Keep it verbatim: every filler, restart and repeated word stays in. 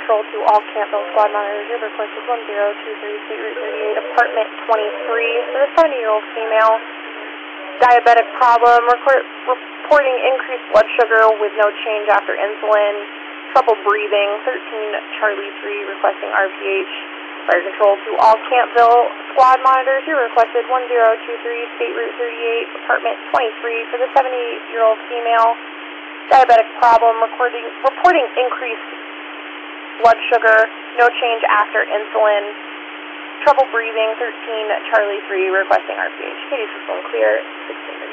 control to all Campbell squad monitors. Your request is one zero two three, State Route thirty-eight, apartment twenty-three. For the seventy-year-old female, diabetic problem, record, reporting increased blood sugar with no change after insulin, trouble breathing, thirteen Charlie three, requesting R P H. Fire control to all Campbell squad monitors. You're requested one zero two three, State Route thirty-eight, apartment twenty-three. For the seventy-year-old female, diabetic problem, recording, reporting increased blood sugar, no change after insulin, trouble breathing, thirteen Charlie three, requesting R P H. Katie system clear, sixteen